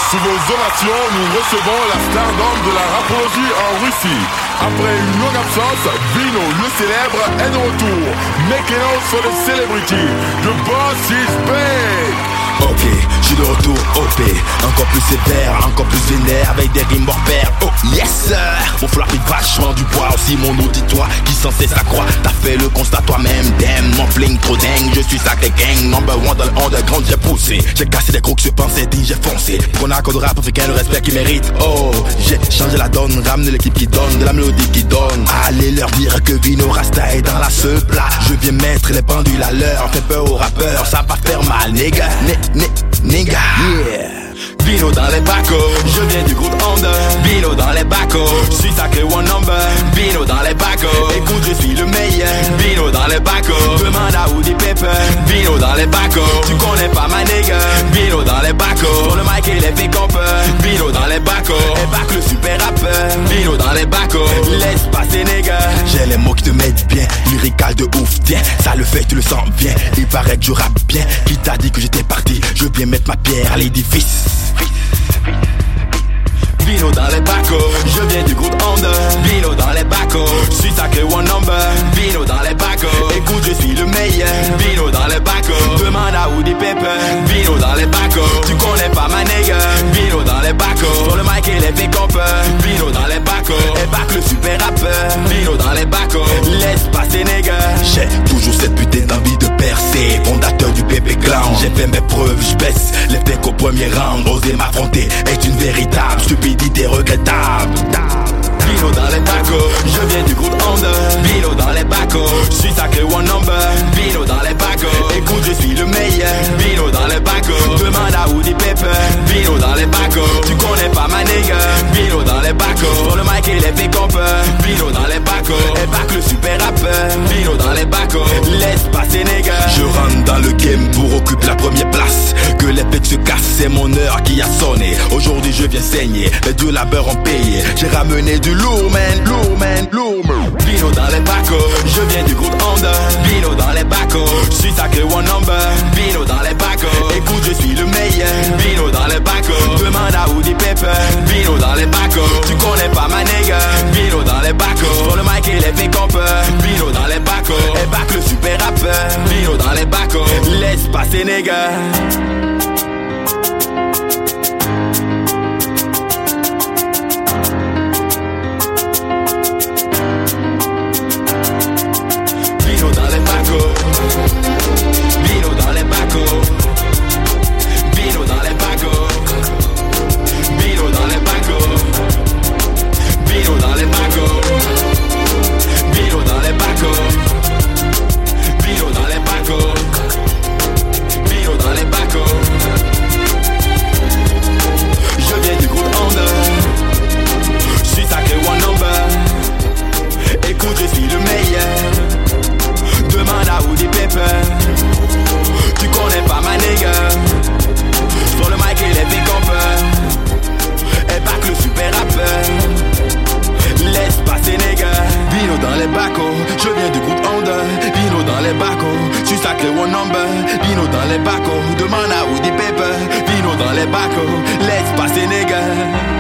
Sous vos ovations, nous recevons la stardom de la rapologie en Russie. Après une longue absence, Vino, le célèbre, est de retour. Making out for the celebrity. The boss is back. Ok, je suis de retour OP, encore plus sévère, encore plus vénère, avec des rimes hors pair. Oh yes sir, mon flow pris vachement du poids, aussi mon auditoire qui sans cesse s'accroît. T'as fait le constat toi-même, damn, mon fling trop dingue. Je suis sacré gang, number one dans le underground, j'ai poussé. J'ai cassé des crocs, je pensais dit, j'ai foncé. Pour qu'on accorde rap africain le respect qu'il mérite. Oh, j'ai changé la donne, ramené l'équipe qui donne, de la mélodie qui donne. Allez leur dire que Vino Rasta est dans la seupla. Je viens mettre les pendules à l'heure, fait peur aux rappeurs, ça va faire mal, nigga. Nigga, yeah. Vino dans les bacos, je viens du groupe Honda. Vino dans les bacos, je suis sacré one number. Vino dans les bacos, écoute je suis le meilleur. Vino dans les bacos, demande à Woody Pepper. Vino dans les bacos, tu connais pas ma nigga. Vino dans les bacos, sur le mic et les V-compers. Vino dans les bacos, et back le super rappeur. Vino dans les bacos, laisse passer nigga. J'ai les mots qui te mettent bien, lyrical de ouf, tiens. Ça le fait, tu le sens bien, il paraît que je rappe bien. Qui t'a dit que j'étais parti, je viens mettre ma pierre à l'édifice. Vino dans les bacos, je viens du groupe Honda. Vino dans les bacos, je suis sacré one number. Vino dans les bacos, écoute je suis le meilleur. Vino dans les bacos, demande à Woody Pepper. Vino dans les bacos, tu connais pas ma nigga. Vino dans les bacos, sur le mic et les V-compers. Vino dans les bacos, et back le super rappeur. Vino dans les bacos, laisse passer nigga. J'ai toujours cette putain d'envie de percer, fondateur du Pépé Clan. J'ai fait mes preuves, je baisse les pecs au premier rang. Oser m'affronter est une véritable stupidité regrettable. Vino dans les bacos, je viens du groupe Honda. Vino dans les bacos, je suis sacré one number. Vino dans les bacos, écoute je suis le meilleur. Vino dans les bacos, demande à Woody Pepper. Vino dans les bacos, tu connais pas ma nigga. Vino dans les bacos, sur le mic et les V-compers. Vino dans les bacos, et back le super rappeur. Vino dans les bacos, laisse passer nigga. Je rentre dans le game pour occuper la première place. Que les pecs se cassent, c'est mon heure qui a sonné. Aujourd'hui je viens saigner, les deux labeurs ont payé. J'ai ramené du lourd man, lourd man, lourd man. Vino dans les bacos, je viens du groupe Honda. Vino dans les bacos, je suis sacré one number. Vino dans les bacos, écoute je suis le meilleur. Vino dans les bacos, demande à Woody Pepper. Vino dans les bacos, tu connais pas ma nigga. Vino dans les bacos, sur le mic et les V-compers. Vino dans les bacos, et back le super rappeur. Vino dans les bacos, laisse passer nigga. Vino dans les bacos, Vino dans les bacos, Vino dans les bacos, Vino dans les bacos, Vino dans les bacos, Vino dans les bacos, Vino dans les bacos, Vino dans les bacos. Je viens du groupe Honda, je suis sacré one number. Écoute je suis le meilleur. Demande à Woody Pepper. Tu connais pas ma nigga. Sur le mic et les V-compers. Et back le super rappeur. Laisse passer nigga. Vino dans les bacos, je viens du groupe Honda. Vino dans les bacos, je suis sacré one number. Vino dans les bacos, demande à Woody Pepper. Vino dans les bacos, laisse passer nigga.